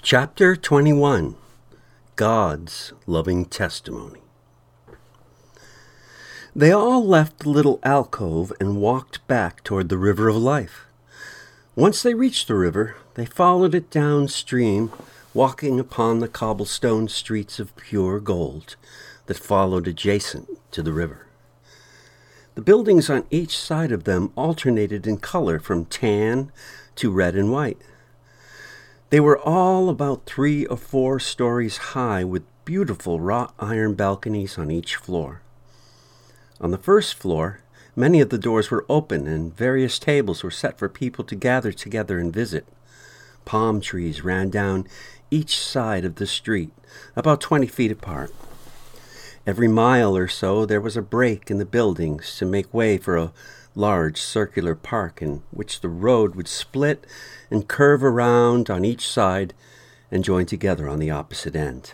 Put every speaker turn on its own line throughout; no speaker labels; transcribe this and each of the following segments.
Chapter 21. God's Loving Testimony. They all left the little alcove and walked back toward the river of life. Once they reached the river, they followed it downstream, walking upon the cobblestone streets of pure gold that followed adjacent to the river. The buildings on each side of them alternated in color from tan to red and white. They were all about 3 or 4 stories high with beautiful wrought iron balconies on each floor. On the first floor, many of the doors were open and various tables were set for people to gather together and visit. Palm trees ran down each side of the street, about 20 feet apart. Every mile or so there was a break in the buildings to make way for a large circular park in which the road would split and curve around on each side and join together on the opposite end.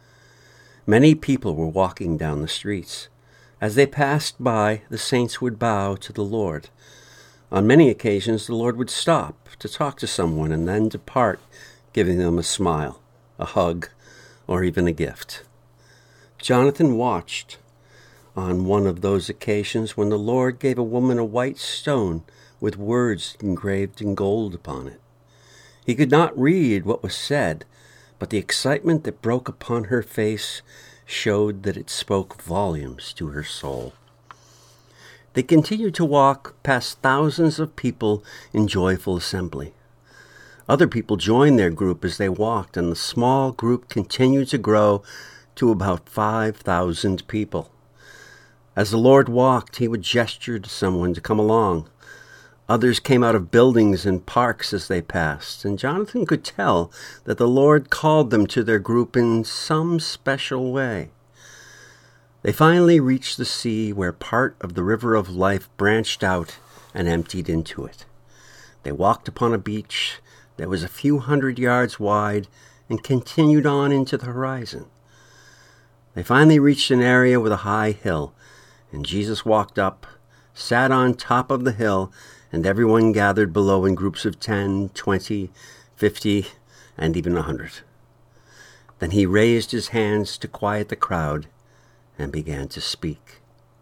Many people were walking down the streets. As they passed by, the saints would bow to the Lord. On many occasions, the Lord would stop to talk to someone and then depart, giving them a smile, a hug, or even a gift. Jonathan watched on one of those occasions when the Lord gave a woman a white stone with words engraved in gold upon it. He could not read what was said, but the excitement that broke upon her face showed that it spoke volumes to her soul. They continued to walk past thousands of people in joyful assembly. Other people joined their group as they walked, and the small group continued to grow to about 5,000 people. As the Lord walked, he would gesture to someone to come along. Others came out of buildings and parks as they passed, and Jonathan could tell that the Lord called them to their group in some special way. They finally reached the sea where part of the river of life branched out and emptied into it. They walked upon a beach that was a few hundred yards wide and continued on into the horizon. They finally reached an area with a high hill, and Jesus walked up, sat on top of the hill, and everyone gathered below in groups of 10, 20, 50, and even 100. Then he raised his hands to quiet the crowd and began to speak.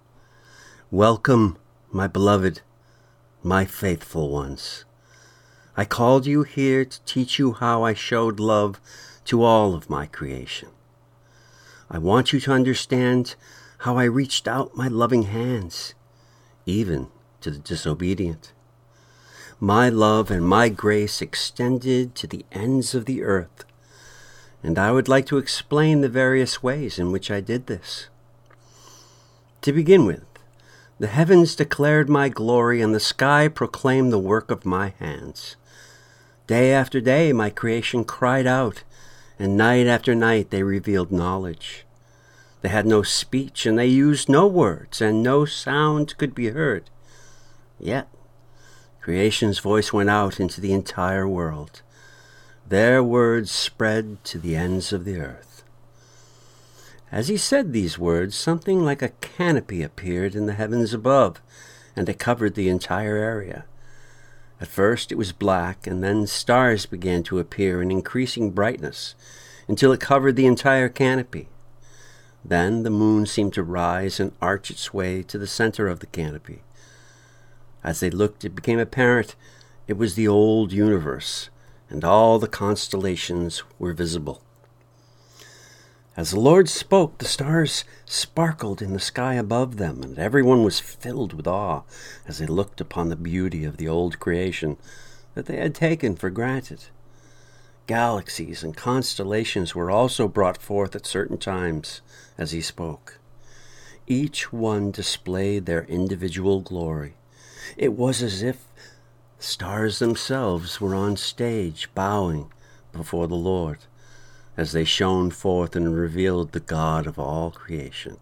"Welcome, my beloved, my faithful ones. I called you here to teach you how I showed love to all of my creation. I want you to understand how I reached out my loving hands, even to the disobedient. My love and my grace extended to the ends of the earth, and I would like to explain the various ways in which I did this. To begin with, the heavens declared my glory, and the sky proclaimed the work of my hands. Day after day my creation cried out, and night after night they revealed knowledge. They had no speech, and they used no words, and no sound could be heard. Yet creation's voice went out into the entire world. Their words spread to the ends of the earth." As he said these words, something like a canopy appeared in the heavens above, and it covered the entire area. At first it was black, and then stars began to appear in increasing brightness until it covered the entire canopy. Then the moon seemed to rise and arch its way to the center of the canopy. As they looked, it became apparent it was the old universe, and all the constellations were visible. As the Lord spoke, the stars sparkled in the sky above them, and everyone was filled with awe as they looked upon the beauty of the old creation that they had taken for granted. Galaxies and constellations were also brought forth at certain times as he spoke. Each one displayed their individual glory. It was as if stars themselves were on stage bowing before the Lord as they shone forth and revealed the God of all creation.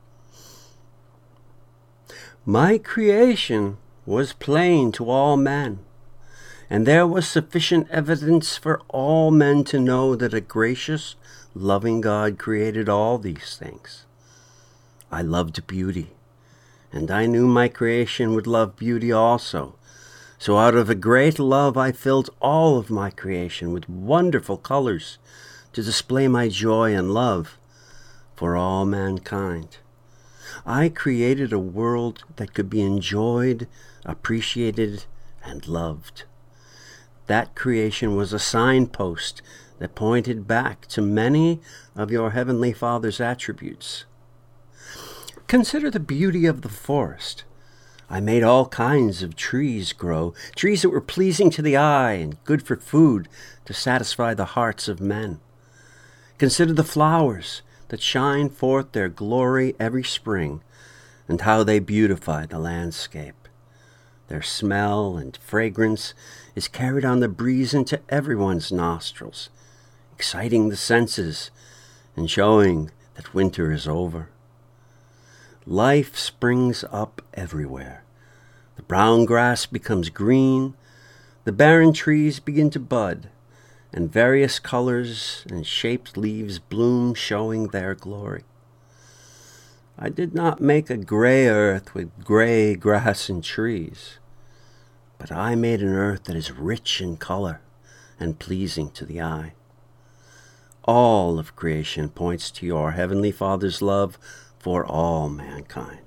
My creation was plain to all men, and there was sufficient evidence for all men to know that a gracious, loving God created all these things. I loved beauty, and I knew my creation would love beauty also, So out of a great love I filled all of my creation with wonderful colors to display my joy and love for all mankind. I created a world that could be enjoyed, appreciated, and loved. That creation was a signpost that pointed back to many of your Heavenly Father's attributes. Consider the beauty of the forest. I made all kinds of trees grow, trees that were pleasing to the eye and good for food to satisfy the hearts of men. Consider the flowers that shine forth their glory every spring, and how they beautify the landscape. Their smell and fragrance is carried on the breeze into everyone's nostrils, exciting the senses and showing that winter is over. Life springs up everywhere. The brown grass becomes green, the barren trees begin to bud, and various colors and shaped leaves bloom, showing their glory. I did not make a gray earth with gray grass and trees, but I made an earth that is rich in color and pleasing to the eye. All of creation points to your Heavenly Father's love for all mankind.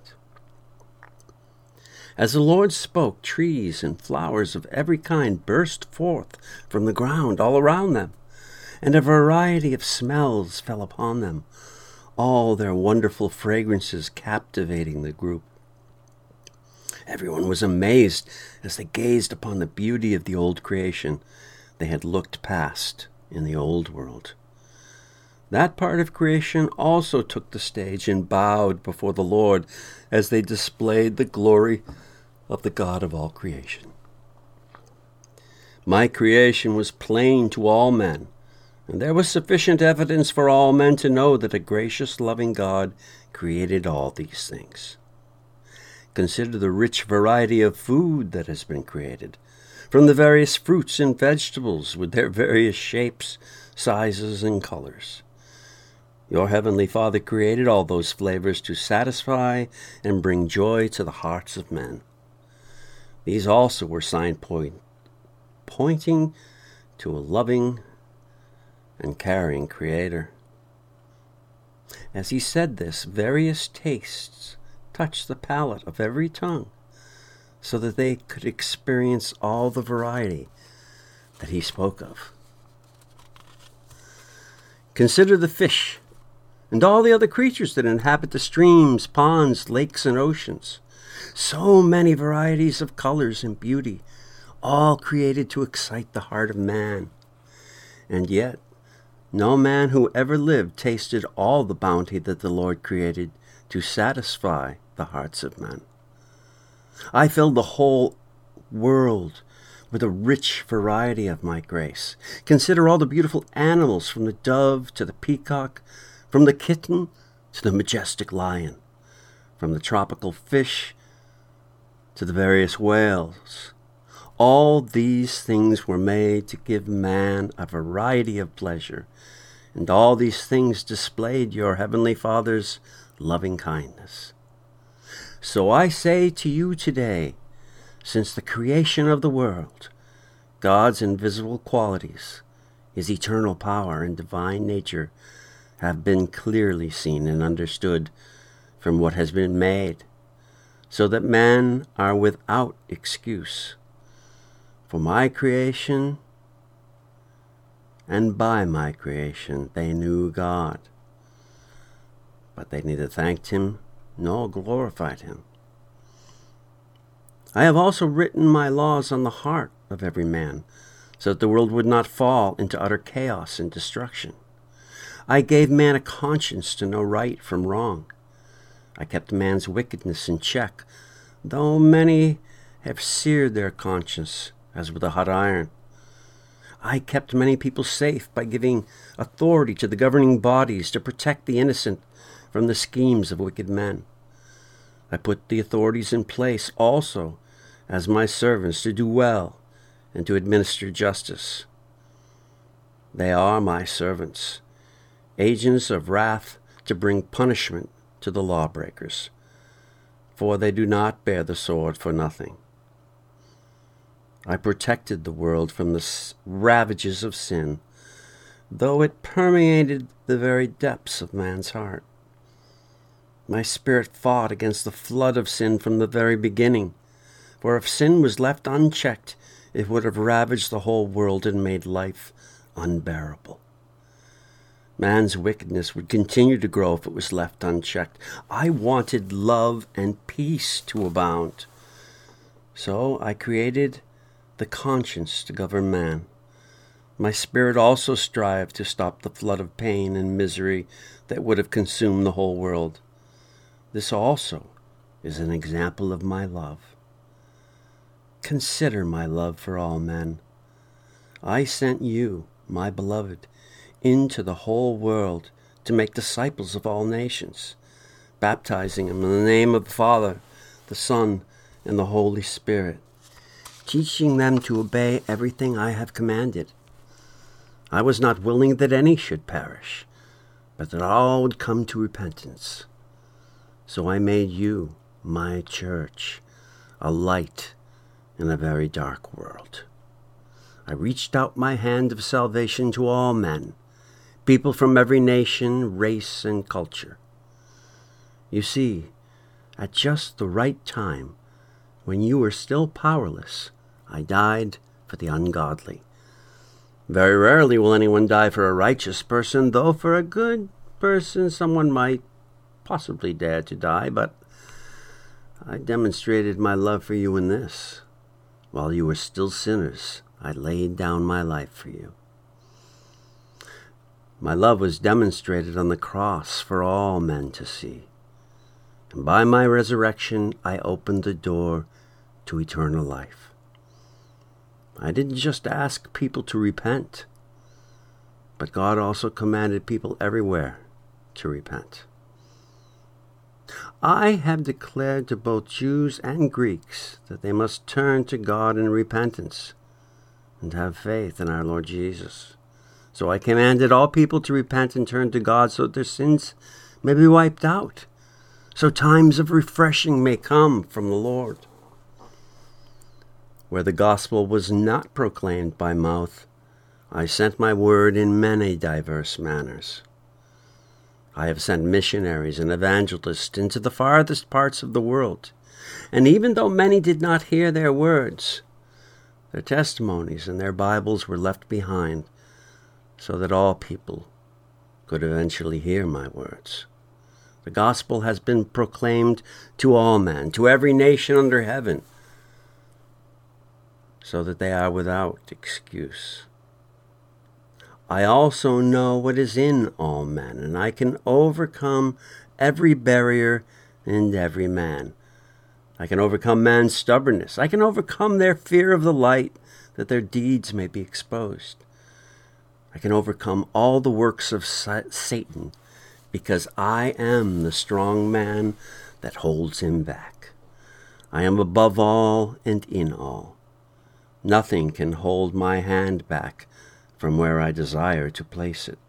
As the Lord spoke, trees and flowers of every kind burst forth from the ground all around them, and a variety of smells fell upon them, all their wonderful fragrances captivating the group. Everyone was amazed as they gazed upon the beauty of the old creation they had looked past in the old world. That part of creation also took the stage and bowed before the Lord as they displayed the glory of the God of all creation. My creation was plain to all men, and there was sufficient evidence for all men to know that a gracious, loving God created all these things. Consider the rich variety of food that has been created, from the various fruits and vegetables with their various shapes, sizes, and colors. Your Heavenly Father created all those flavors to satisfy and bring joy to the hearts of men. These also were pointing to a loving and caring Creator. As he said this, various tastes touched the palate of every tongue, so that they could experience all the variety that he spoke of. Consider the fish and all the other creatures that inhabit the streams, ponds, lakes, and oceans. So many varieties of colors and beauty, all created to excite the heart of man. And yet, no man who ever lived tasted all the bounty that the Lord created to satisfy the hearts of men. I filled the whole world with a rich variety of my grace. Consider all the beautiful animals, from the dove to the peacock, from the kitten to the majestic lion, from the tropical fish to the various whales. All these things were made to give man a variety of pleasure, and all these things displayed your Heavenly Father's loving kindness. So I say to you today, since the creation of the world, God's invisible qualities, his eternal power and divine nature, have been clearly seen and understood from what has been made, so that men are without excuse. For my creation and by my creation they knew God, but they neither thanked him nor glorified him. I have also written my laws on the heart of every man, so that the world would not fall into utter chaos and destruction. I gave man a conscience to know right from wrong. I kept man's wickedness in check, though many have seared their conscience as with a hot iron. I kept many people safe by giving authority to the governing bodies to protect the innocent from the schemes of wicked men. I put the authorities in place also as my servants to do well and to administer justice. They are my servants, agents of wrath to bring punishment to the lawbreakers, for they do not bear the sword for nothing. I protected the world from the ravages of sin, though it permeated the very depths of man's heart. My spirit fought against the flood of sin from the very beginning, for if sin was left unchecked, it would have ravaged the whole world and made life unbearable. Man's wickedness would continue to grow if it was left unchecked. I wanted love and peace to abound. So I created the conscience to govern man. My spirit also strived to stop the flood of pain and misery that would have consumed the whole world. This also is an example of my love. Consider my love for all men. I sent you, my beloved, into the whole world to make disciples of all nations, baptizing them in the name of the Father, the Son, and the Holy Spirit, teaching them to obey everything I have commanded. I was not willing that any should perish, but that all would come to repentance. So I made you, my church, a light in a very dark world. I reached out my hand of salvation to all men, people from every nation, race, and culture. You see, at just the right time, when you were still powerless, I died for the ungodly. Very rarely will anyone die for a righteous person, though for a good person someone might possibly dare to die, but I demonstrated my love for you in this. While you were still sinners, I laid down my life for you. My love was demonstrated on the cross for all men to see. And by my resurrection, I opened the door to eternal life. I didn't just ask people to repent, but God also commanded people everywhere to repent. I have declared to both Jews and Greeks that they must turn to God in repentance and have faith in our Lord Jesus. So I commanded all people to repent and turn to God so that their sins may be wiped out, so times of refreshing may come from the Lord. Where the gospel was not proclaimed by mouth, I sent my word in many diverse manners. I have sent missionaries and evangelists into the farthest parts of the world, and even though many did not hear their words, their testimonies and their Bibles were left behind so that all people could eventually hear my words. The gospel has been proclaimed to all men, to every nation under heaven, so that they are without excuse. I also know what is in all men, and I can overcome every barrier and every man. I can overcome man's stubbornness. I can overcome their fear of the light, that their deeds may be exposed. I can overcome all the works of Satan, because I am the strong man that holds him back. I am above all and in all. Nothing can hold my hand back from where I desire to place it.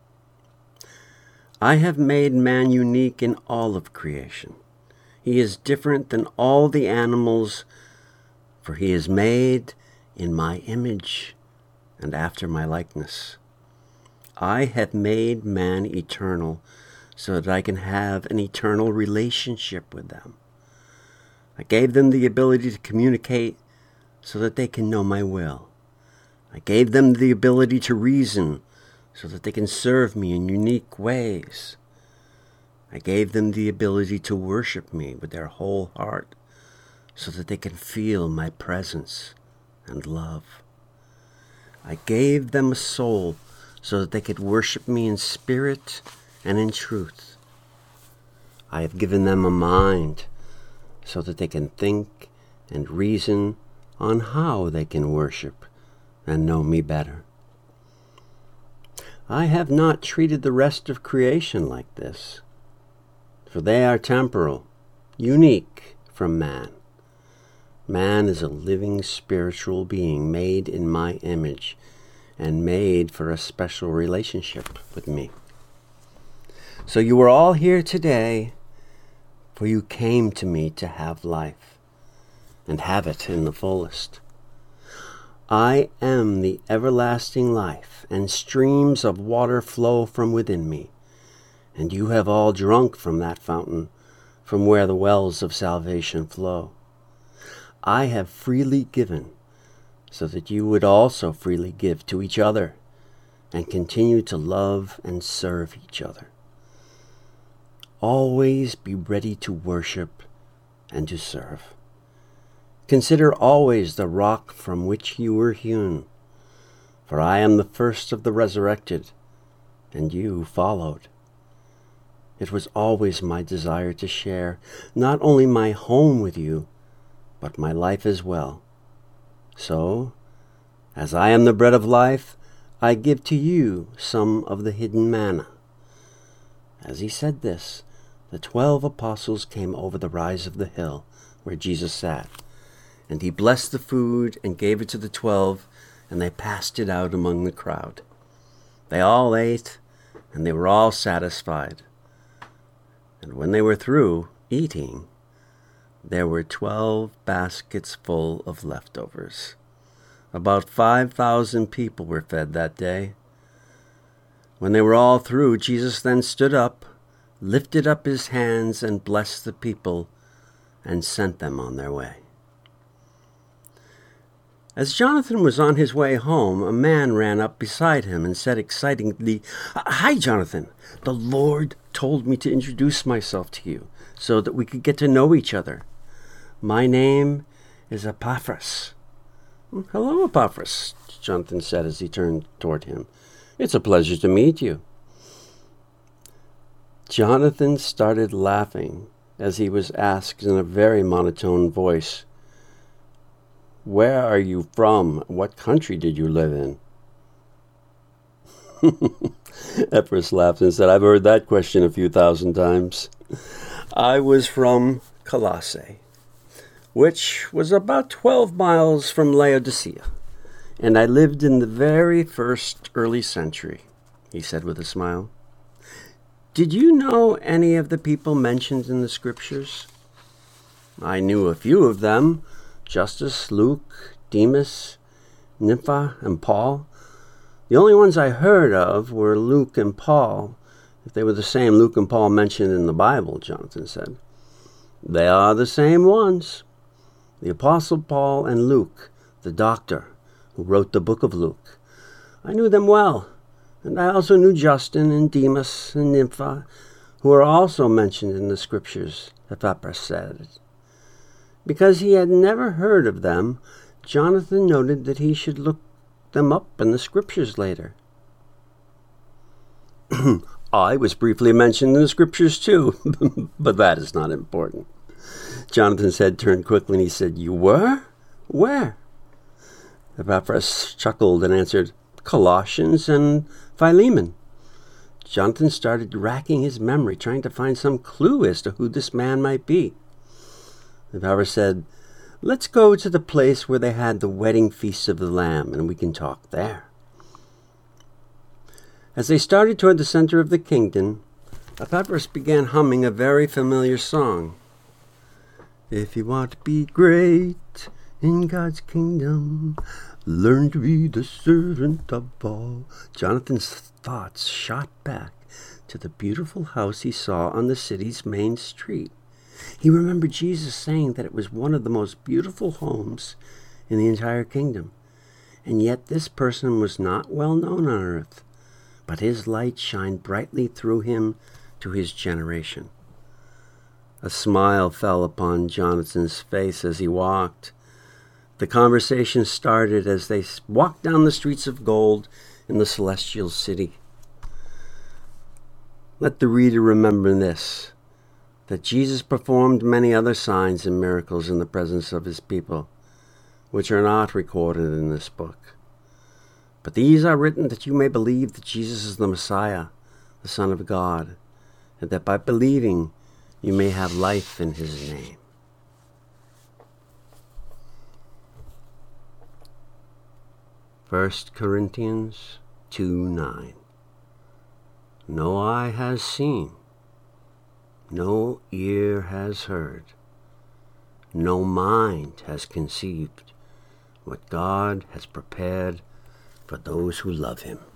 I have made man unique in all of creation. He is different than all the animals, for he is made in my image and after my likeness. I have made man eternal so that I can have an eternal relationship with them. I gave them the ability to communicate so that they can know my will. I gave them the ability to reason so that they can serve me in unique ways. I gave them the ability to worship me with their whole heart so that they can feel my presence and love. I gave them a soul so that they could worship me in spirit and in truth. I have given them a mind so that they can think and reason on how they can worship and know me better. I have not treated the rest of creation like this, for they are temporal, unique from man. Man is a living spiritual being made in my image and made for a special relationship with me. So you are all here today, for you came to me to have life and have it in the fullest. I am the everlasting life, and streams of water flow from within me. And you have all drunk from that fountain, from where the wells of salvation flow. I have freely given, so that you would also freely give to each other, and continue to love and serve each other. Always be ready to worship and to serve. Consider always the rock from which you were hewn, for I am the first of the resurrected, and you followed. It was always my desire to share not only my home with you, but my life as well. So, as I am the bread of life, I give to you some of the hidden manna. As he said this, the 12 apostles came over the rise of the hill where Jesus sat. And he blessed the food and gave it to the 12, and they passed it out among the crowd. They all ate, and they were all satisfied. And when they were through eating, there were 12 baskets full of leftovers. About 5,000 people were fed that day. When they were all through, Jesus then stood up, lifted up his hands, and blessed the people, and sent them on their way. As Jonathan was on his way home, a man ran up beside him and said excitedly, "Hi, Jonathan. The Lord told me to introduce myself to you so that we could get to know each other. My name is Epaphras." "Hello, Epaphras," Jonathan said as he turned toward him. "It's a pleasure to meet you." Jonathan started laughing as he was asked in a very monotone voice, "Where are you from? What country did you live in?" Epaphras laughed and said, "I've heard that question a few thousand times. I was from Colossae, which was about 12 miles from Laodicea, and I lived in the very first early century," he said with a smile. "Did you know any of the people mentioned in the scriptures?" "I knew a few of them, Justus, Luke, Demas, Nympha, and Paul. The only ones I heard of were Luke and Paul, if they were the same Luke and Paul mentioned in the Bible," Jonathan said. "They are the same ones. The Apostle Paul and Luke, the doctor, who wrote the book of Luke. I knew them well, and I also knew Justin and Demas and Nympha, who are also mentioned in the scriptures," Epaphras said. Because he had never heard of them, Jonathan noted that he should look them up in the scriptures later. "I was briefly mentioned in the scriptures too, but that is not important." Jonathan's head turned quickly and he said, "You were? Where?" Epaphras chuckled and answered, "Colossians and Philemon." Jonathan started racking his memory, trying to find some clue as to who this man might be. Epaphras said, "Let's go to the place where they had the wedding feast of the Lamb, and we can talk there." As they started toward the center of the kingdom, Epaphras began humming a very familiar song. "If you want to be great in God's kingdom, learn to be the servant of all." Jonathan's thoughts shot back to the beautiful house he saw on the city's main street. He remembered Jesus saying that it was one of the most beautiful homes in the entire kingdom. And yet this person was not well known on earth, but his light shined brightly through him to his generation. A smile fell upon Jonathan's face as he walked. The conversation started as they walked down the streets of gold in the celestial city. Let the reader remember this, that Jesus performed many other signs and miracles in the presence of his people, which are not recorded in this book. But these are written that you may believe that Jesus is the Messiah, the Son of God, and that by believing you may have life in his name. First Corinthians 2:9. No eye has seen, no ear has heard, no mind has conceived what God has prepared for those who love him.